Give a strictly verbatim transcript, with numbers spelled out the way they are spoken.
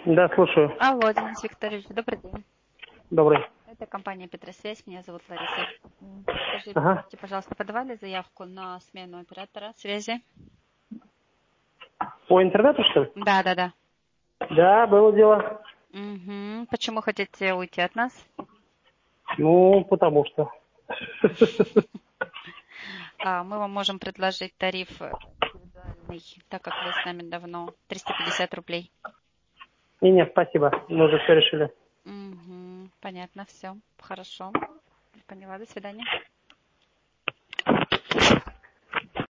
Да, слушаю. Алло, Денис Викторович, добрый день. Добрый. Это компания Петросвязь, меня зовут Лариса. Скажите, Ага. пожалуйста, подавали заявку на смену оператора связи? По интернету, что ли? Да, да, да. Да, было дело. Угу. Почему хотите уйти от нас? Ну, потому что. А, мы вам можем предложить тариф индивидуальный, так как вы с нами давно, триста пятьдесят рублей. Не, нет, спасибо. Мы уже все решили. Угу. Понятно, все. Хорошо. Поняла, до свидания.